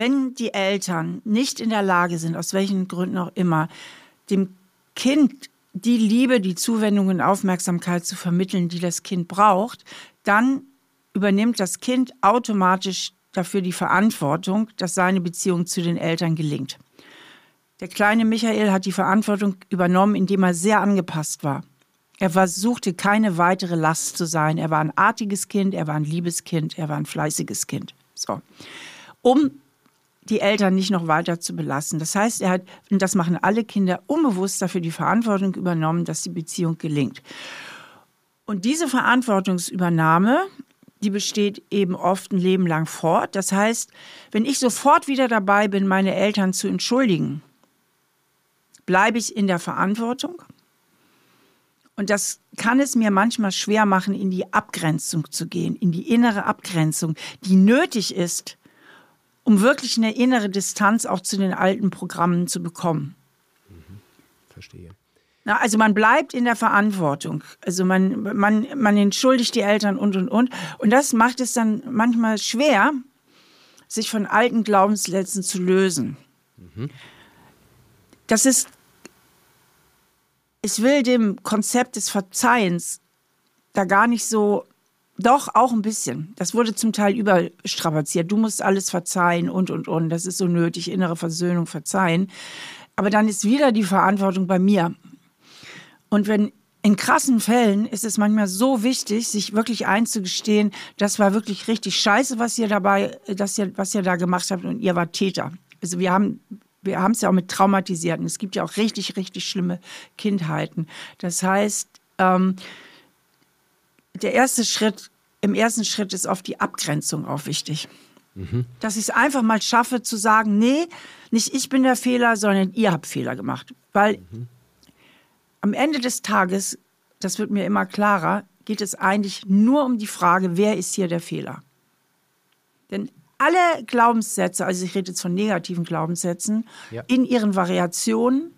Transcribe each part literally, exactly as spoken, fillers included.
Wenn die Eltern nicht in der Lage sind, aus welchen Gründen auch immer, dem Kind die Liebe, die Zuwendung und Aufmerksamkeit zu vermitteln, die das Kind braucht, dann übernimmt das Kind automatisch dafür die Verantwortung, dass seine Beziehung zu den Eltern gelingt. Der kleine Michael hat die Verantwortung übernommen, indem er sehr angepasst war. Er versuchte, keine weitere Last zu sein. Er war ein artiges Kind, er war ein liebes Kind, er war ein fleißiges Kind. So. Um die Eltern nicht noch weiter zu belasten. Das heißt, er hat, und das machen alle Kinder, unbewusst dafür die Verantwortung übernommen, dass die Beziehung gelingt. Und diese Verantwortungsübernahme, die besteht eben oft ein Leben lang fort. Das heißt, wenn ich sofort wieder dabei bin, meine Eltern zu entschuldigen, bleibe ich in der Verantwortung. Und das kann es mir manchmal schwer machen, in die Abgrenzung zu gehen, in die innere Abgrenzung, die nötig ist, um wirklich eine innere Distanz auch zu den alten Programmen zu bekommen. Mhm. Verstehe. Na, also man bleibt in der Verantwortung. Also man, man, man entschuldigt die Eltern und, und, und. Und das macht es dann manchmal schwer, sich von alten Glaubenssätzen zu lösen. Mhm. Das ist, ich will dem Konzept des Verzeihens da gar nicht so, doch auch ein bisschen. Das wurde zum Teil überstrapaziert. Du musst alles verzeihen und, und, und. Das ist so nötig, innere Versöhnung, verzeihen. Aber dann ist wieder die Verantwortung bei mir. Und wenn in krassen Fällen ist es manchmal so wichtig, sich wirklich einzugestehen, das war wirklich richtig scheiße, was ihr dabei, das ihr, was ihr da gemacht habt und ihr wart Täter. Also wir haben Wir haben es ja auch mit Traumatisierten. Es gibt ja auch richtig, richtig schlimme Kindheiten. Das heißt, ähm, der erste Schritt, im ersten Schritt ist oft die Abgrenzung auch wichtig. Mhm. Dass ich es einfach mal schaffe zu sagen, nee, nicht ich bin der Fehler, sondern ihr habt Fehler gemacht. Weil mhm. am Ende des Tages, das wird mir immer klarer, geht es eigentlich nur um die Frage, wer ist hier der Fehler? Denn alle Glaubenssätze, also ich rede jetzt von negativen Glaubenssätzen, ja. in ihren Variationen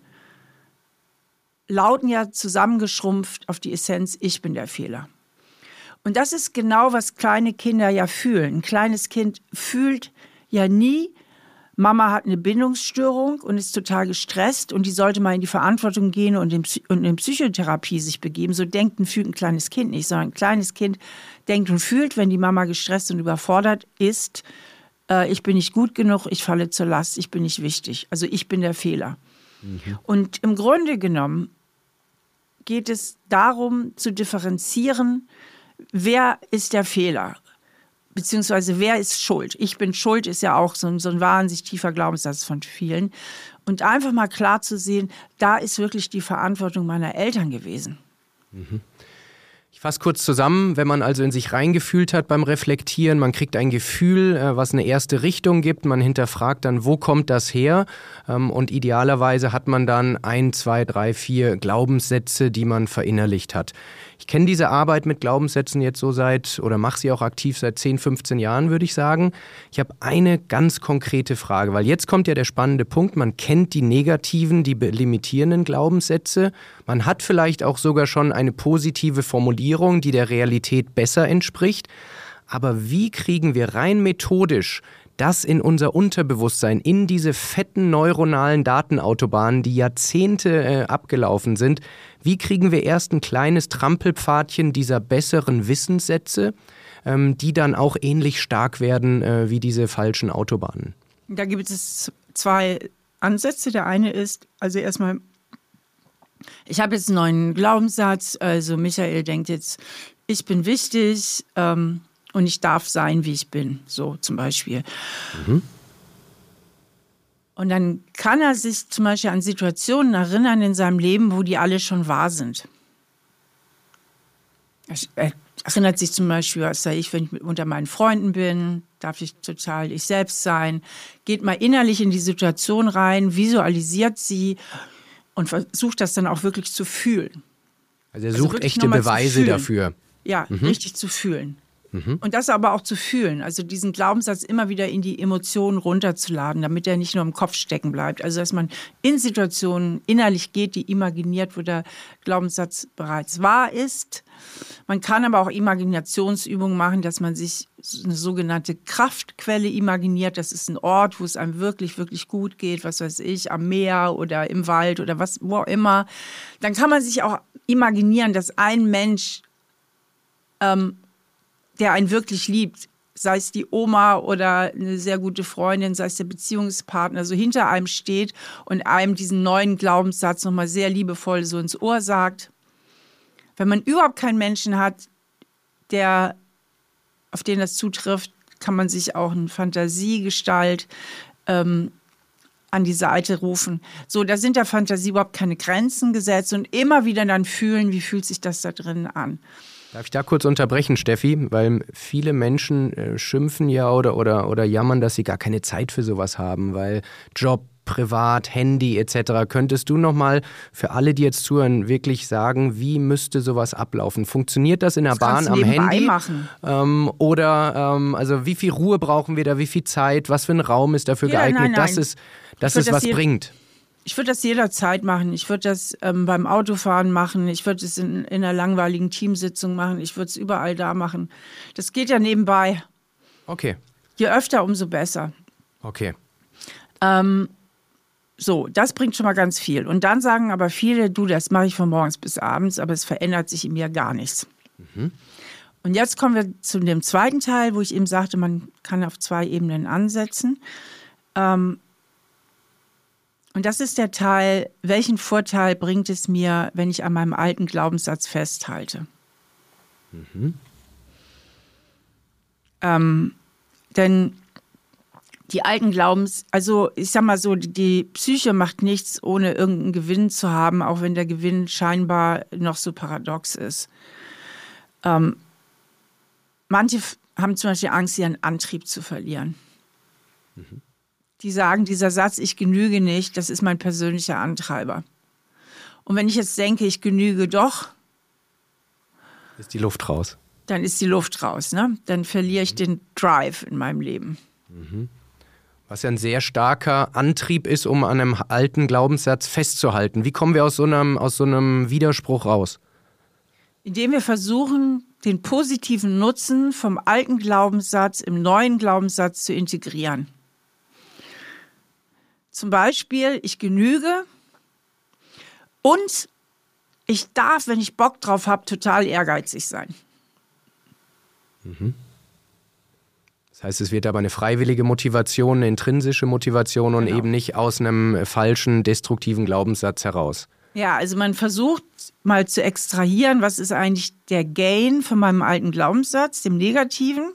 lauten ja zusammengeschrumpft auf die Essenz, ich bin der Fehler. Und das ist genau, was kleine Kinder ja fühlen. Ein kleines Kind fühlt ja nie, Mama hat eine Bindungsstörung und ist total gestresst und die sollte mal in die Verantwortung gehen und in, und in Psychotherapie sich begeben. So denkt und fühlt ein kleines Kind nicht, sondern ein kleines Kind denkt und fühlt, wenn die Mama gestresst und überfordert ist, äh, ich bin nicht gut genug, ich falle zur Last, ich bin nicht wichtig. Also ich bin der Fehler. Mhm. Und im Grunde genommen geht es darum zu differenzieren, wer ist der Fehler? Beziehungsweise wer ist schuld? Ich bin schuld ist ja auch so ein, so ein wahnsinnig tiefer Glaubenssatz von vielen. Und einfach mal klar zu sehen, da ist wirklich die Verantwortung meiner Eltern gewesen. Mhm. Ich fasse kurz zusammen, wenn man also in sich reingefühlt hat beim Reflektieren, man kriegt ein Gefühl, was eine erste Richtung gibt, man hinterfragt dann, wo kommt das her? Und idealerweise hat man dann ein, zwei, drei, vier Glaubenssätze, die man verinnerlicht hat. Ich kenne diese Arbeit mit Glaubenssätzen jetzt so seit, oder mache sie auch aktiv seit zehn, fünfzehn Jahren, würde ich sagen. Ich habe eine ganz konkrete Frage, weil jetzt kommt ja der spannende Punkt, man kennt die negativen, die limitierenden Glaubenssätze. Man hat vielleicht auch sogar schon eine positive Formulierung, die der Realität besser entspricht. Aber wie kriegen wir rein methodisch das in unser Unterbewusstsein, in diese fetten neuronalen Datenautobahnen, die Jahrzehnte äh, abgelaufen sind, wie kriegen wir erst ein kleines Trampelpfadchen dieser besseren Wissenssätze, ähm, die dann auch ähnlich stark werden äh, wie diese falschen Autobahnen? Da gibt es zwei Ansätze. Der eine ist, also erstmal, ich habe jetzt einen neuen Glaubenssatz, also Michael denkt jetzt, ich bin wichtig, ähm, und ich darf sein, wie ich bin, so zum Beispiel. Mhm. Und dann kann er sich zum Beispiel an Situationen erinnern in seinem Leben, wo die alle schon wahr sind. Er erinnert sich zum Beispiel, was sage ich, wenn ich unter meinen Freunden bin, darf ich total ich selbst sein. Geht mal innerlich in die Situation rein, visualisiert sie und versucht das dann auch wirklich zu fühlen. Also er sucht also echte Beweise dafür. Ja, mhm. richtig zu fühlen. Mhm. Und das aber auch zu fühlen, also diesen Glaubenssatz immer wieder in die Emotionen runterzuladen, damit er nicht nur im Kopf stecken bleibt. Also dass man in Situationen innerlich geht, die imaginiert, wo der Glaubenssatz bereits wahr ist. Man kann aber auch Imaginationsübungen machen, dass man sich eine sogenannte Kraftquelle imaginiert. Das ist ein Ort, wo es einem wirklich, wirklich gut geht, was weiß ich, am Meer oder im Wald oder was, wo auch immer. Dann kann man sich auch imaginieren, dass ein Mensch ähm, der einen wirklich liebt, sei es die Oma oder eine sehr gute Freundin, sei es der Beziehungspartner, so hinter einem steht und einem diesen neuen Glaubenssatz nochmal sehr liebevoll so ins Ohr sagt. Wenn man überhaupt keinen Menschen hat, der, auf den das zutrifft, kann man sich auch eine Fantasiegestalt ähm, an die Seite rufen. So, da sind der Fantasie überhaupt keine Grenzen gesetzt und immer wieder dann fühlen, wie fühlt sich das da drin an. Darf ich da kurz unterbrechen, Steffi? Weil viele Menschen äh, schimpfen ja oder, oder, oder jammern, dass sie gar keine Zeit für sowas haben, weil Job, privat, Handy et cetera. Könntest du nochmal für alle, die jetzt zuhören, wirklich sagen, wie müsste sowas ablaufen? Funktioniert das in der Das Bahn kannst du am nebenbei Handy? machen. Ähm, oder ähm, also wie viel Ruhe brauchen wir da, wie viel Zeit, was für ein Raum ist dafür Ja, geeignet, nein, nein. dass es, dass Ich es würd das was hier- bringt? Ich würde das jederzeit machen. Ich würde das ähm, beim Autofahren machen. Ich würde es in, in einer langweiligen Teamsitzung machen. Ich würde es überall da machen. Das geht ja nebenbei. Okay, Je öfter, umso besser. okay. Ähm, so, das bringt schon mal ganz viel. Und dann sagen aber viele, du, das mache ich von morgens bis abends, aber es verändert sich in mir gar nichts. Mhm. Und jetzt kommen wir zu dem zweiten Teil, wo ich eben sagte, man kann auf zwei Ebenen ansetzen. Ähm, Und das ist der Teil, welchen Vorteil bringt es mir, wenn ich an meinem alten Glaubenssatz festhalte? Mhm. Ähm, denn die alten Glaubens, also ich sag mal so, die Psyche macht nichts, ohne irgendeinen Gewinn zu haben, auch wenn der Gewinn scheinbar noch so paradox ist. Ähm, manche f- haben zum Beispiel Angst, ihren Antrieb zu verlieren. Mhm. Die sagen, dieser Satz, ich genüge nicht, das ist mein persönlicher Antreiber. Und wenn ich jetzt denke, ich genüge doch, Ist die Luft raus. dann ist die Luft raus, ne? Dann verliere ich den Drive in meinem Leben. Was ja ein sehr starker Antrieb ist, um an einem alten Glaubenssatz festzuhalten. Wie kommen wir aus so einem, aus so einem Widerspruch raus? Indem wir versuchen, den positiven Nutzen vom alten Glaubenssatz im neuen Glaubenssatz zu integrieren. Zum Beispiel, ich genüge und ich darf, wenn ich Bock drauf habe, total ehrgeizig sein. Das heißt, es wird aber eine freiwillige Motivation, eine intrinsische Motivation und Genau. eben nicht aus einem falschen, destruktiven Glaubenssatz heraus. Ja, also man versucht mal zu extrahieren, was ist eigentlich der Gain von meinem alten Glaubenssatz, dem Negativen.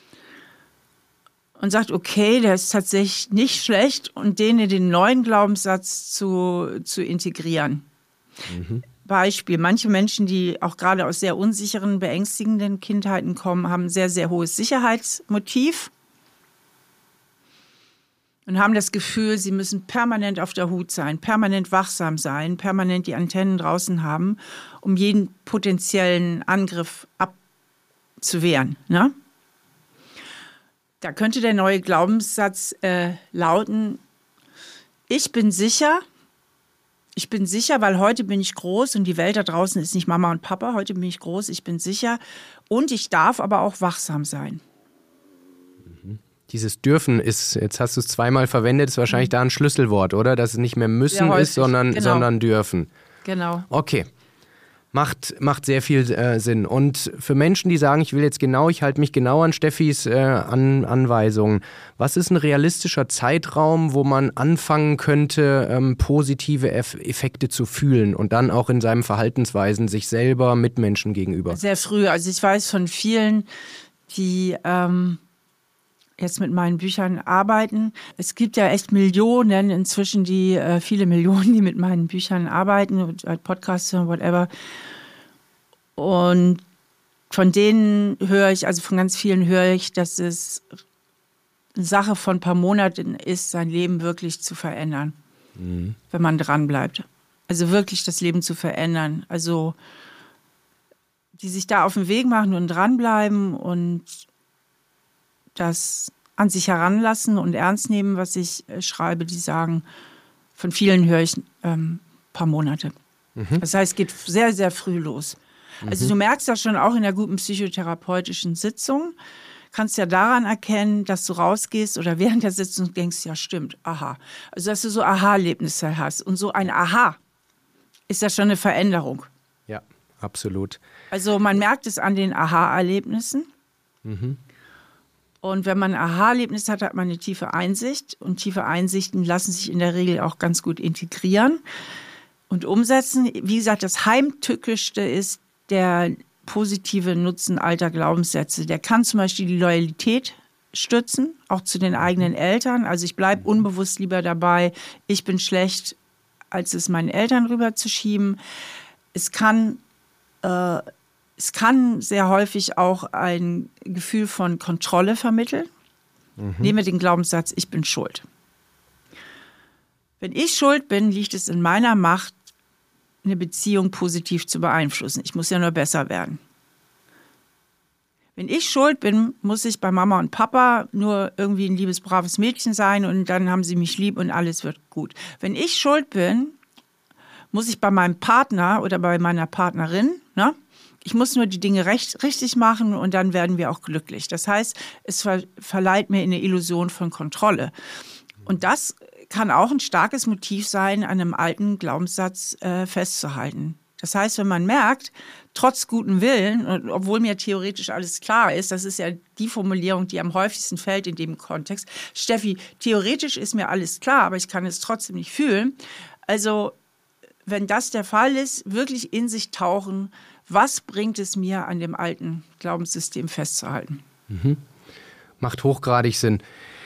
Und sagt, okay, der ist tatsächlich nicht schlecht und den in den neuen Glaubenssatz zu, zu integrieren. Mhm. Beispiel, manche Menschen, die auch gerade aus sehr unsicheren, beängstigenden Kindheiten kommen, haben ein sehr, sehr hohes Sicherheitsmotiv und haben das Gefühl, sie müssen permanent auf der Hut sein, permanent wachsam sein, permanent die Antennen draußen haben, um jeden potenziellen Angriff abzuwehren. Ne? Da könnte der neue Glaubenssatz äh, lauten, ich bin sicher, ich bin sicher, weil heute bin ich groß und die Welt da draußen ist nicht Mama und Papa, heute bin ich groß, ich bin sicher und ich darf aber auch wachsam sein. Dieses Dürfen ist, jetzt hast du es zweimal verwendet, ist wahrscheinlich da ein Schlüsselwort, oder? Dass es nicht mehr müssen Sehr häufig, ist, sondern, genau. sondern dürfen. Genau. Okay. Macht, macht sehr viel äh, Sinn. Und für Menschen, die sagen, ich will jetzt genau, ich halte mich genau an Steffis äh, an, Anweisungen, was ist ein realistischer Zeitraum, wo man anfangen könnte, ähm, positive Eff- Effekte zu fühlen und dann auch in seinen Verhaltensweisen sich selber Mitmenschen gegenüber? Sehr früh. Also ich weiß von vielen, die ähm, jetzt mit meinen Büchern arbeiten. Es gibt ja echt Millionen inzwischen, die äh, viele Millionen, die mit meinen Büchern arbeiten, und, äh, Podcasts und whatever. Und von denen höre ich, also von ganz vielen höre ich, dass es eine Sache von ein paar Monaten ist, sein Leben wirklich zu verändern, Mhm. wenn man dran bleibt. Also wirklich das Leben zu verändern. Also die sich da auf den Weg machen und dranbleiben und das an sich heranlassen und ernst nehmen, was ich äh, schreibe, die sagen, von vielen höre ich ähm, ein paar Monate. Mhm. Das heißt, es geht sehr, sehr früh los. Mhm. Also du merkst das schon auch in der guten psychotherapeutischen Sitzung, kannst ja daran erkennen, dass du rausgehst oder während der Sitzung denkst, ja stimmt, aha. Also dass du so Aha-Erlebnisse hast. Und so ein Aha ist ja schon eine Veränderung. Ja, absolut. Also man merkt es an den Aha-Erlebnissen. Mhm. Und wenn man ein Aha-Erlebnis hat, hat man eine tiefe Einsicht. Und tiefe Einsichten lassen sich in der Regel auch ganz gut integrieren und umsetzen. Wie gesagt, das Heimtückischste ist der positive Nutzen alter Glaubenssätze. Der kann zum Beispiel die Loyalität stützen, auch zu den eigenen Eltern. Also ich bleibe unbewusst lieber dabei, ich bin schlecht, als es meinen Eltern rüberzuschieben. Es kann... Äh, Es kann sehr häufig auch ein Gefühl von Kontrolle vermitteln. Mhm. Nehmen wir den Glaubenssatz, ich bin schuld. Wenn ich schuld bin, liegt es in meiner Macht, eine Beziehung positiv zu beeinflussen. Ich muss ja nur besser werden. Wenn ich schuld bin, muss ich bei Mama und Papa nur irgendwie ein liebes, braves Mädchen sein und dann haben sie mich lieb und alles wird gut. Wenn ich schuld bin, muss ich bei meinem Partner oder bei meiner Partnerin, ne? Ich muss nur die Dinge recht, richtig machen und dann werden wir auch glücklich. Das heißt, es ver- verleiht mir eine Illusion von Kontrolle. Und das kann auch ein starkes Motiv sein, an einem alten Glaubenssatz äh, festzuhalten. Das heißt, wenn man merkt, trotz gutem Willen, und obwohl mir theoretisch alles klar ist, das ist ja die Formulierung, die am häufigsten fällt in dem Kontext. Steffi, theoretisch ist mir alles klar, aber ich kann es trotzdem nicht fühlen. Also wenn das der Fall ist, wirklich in sich tauchen, was bringt es mir, an dem alten Glaubenssystem festzuhalten? Mhm. Macht hochgradig Sinn.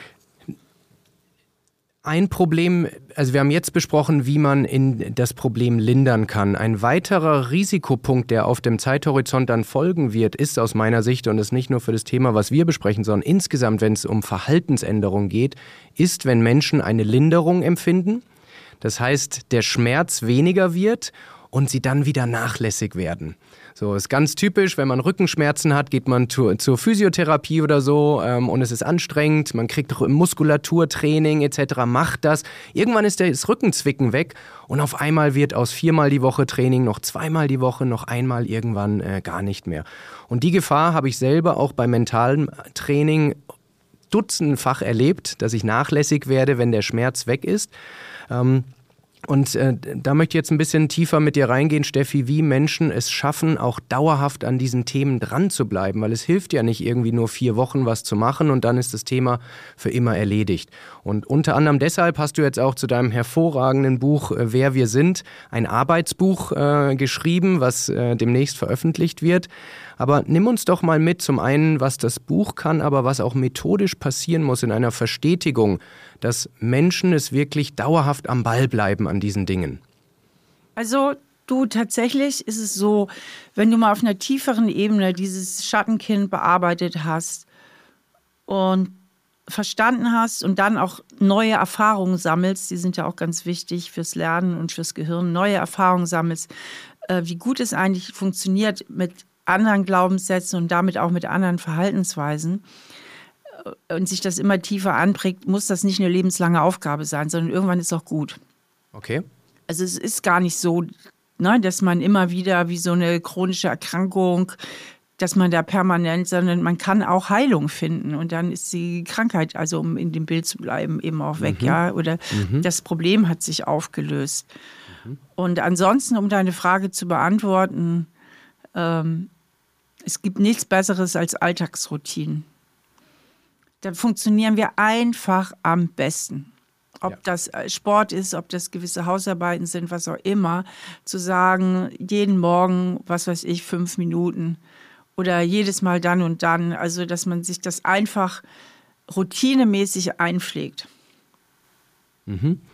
Ein Problem, also wir haben jetzt besprochen, wie man in das Problem lindern kann. Ein weiterer Risikopunkt, der auf dem Zeithorizont dann folgen wird, ist aus meiner Sicht, und das nicht nur für das Thema, was wir besprechen, sondern insgesamt, wenn es um Verhaltensänderung geht, ist, wenn Menschen eine Linderung empfinden. Das heißt, der Schmerz weniger wird und sie dann wieder nachlässig werden. So, ist ganz typisch, wenn man Rückenschmerzen hat, geht man zu, zur Physiotherapie oder so ähm, und es ist anstrengend, man kriegt Muskulaturtraining et cetera, macht das. Irgendwann ist das Rückenzwicken weg und auf einmal wird aus viermal die Woche Training noch zweimal die Woche, noch einmal irgendwann äh, gar nicht mehr. Und die Gefahr habe ich selber auch beim mentalen Training dutzendfach erlebt, dass ich nachlässig werde, wenn der Schmerz weg ist. Ähm, Und äh, da möchte ich jetzt ein bisschen tiefer mit dir reingehen, Steffi, wie Menschen es schaffen, auch dauerhaft an diesen Themen dran zu bleiben, weil es hilft ja nicht irgendwie nur vier Wochen was zu machen und dann ist das Thema für immer erledigt. Und unter anderem deshalb hast du jetzt auch zu deinem hervorragenden Buch äh, Wer wir sind ein Arbeitsbuch äh, geschrieben, was äh, demnächst veröffentlicht wird. Aber nimm uns doch mal mit, zum einen, was das Buch kann, aber was auch methodisch passieren muss in einer Verstetigung, dass Menschen es wirklich dauerhaft am Ball bleiben an diesen Dingen. Also du, tatsächlich ist es so, wenn du mal auf einer tieferen Ebene dieses Schattenkind bearbeitet hast und verstanden hast und dann auch neue Erfahrungen sammelst, die sind ja auch ganz wichtig fürs Lernen und fürs Gehirn, neue Erfahrungen sammelst, äh, wie gut es eigentlich funktioniert mit anderen Glaubenssätzen und damit auch mit anderen Verhaltensweisen und sich das immer tiefer anprägt, muss das nicht eine lebenslange Aufgabe sein, sondern irgendwann ist auch gut. Okay. Also es ist gar nicht so, ne, dass man immer wieder wie so eine chronische Erkrankung, dass man da permanent, sondern man kann auch Heilung finden und dann ist die Krankheit, also um in dem Bild zu bleiben, eben auch weg, mhm. ja, oder mhm. das Problem hat sich aufgelöst. Mhm. Und ansonsten, um deine Frage zu beantworten, ähm, es gibt nichts Besseres als Alltagsroutinen. Da funktionieren wir einfach am besten. Ob ja. das Sport ist, ob das gewisse Hausarbeiten sind, was auch immer, zu sagen, jeden Morgen, was weiß ich, fünf Minuten oder jedes Mal dann und dann. Also, dass man sich das einfach routinemäßig einpflegt. Mhm.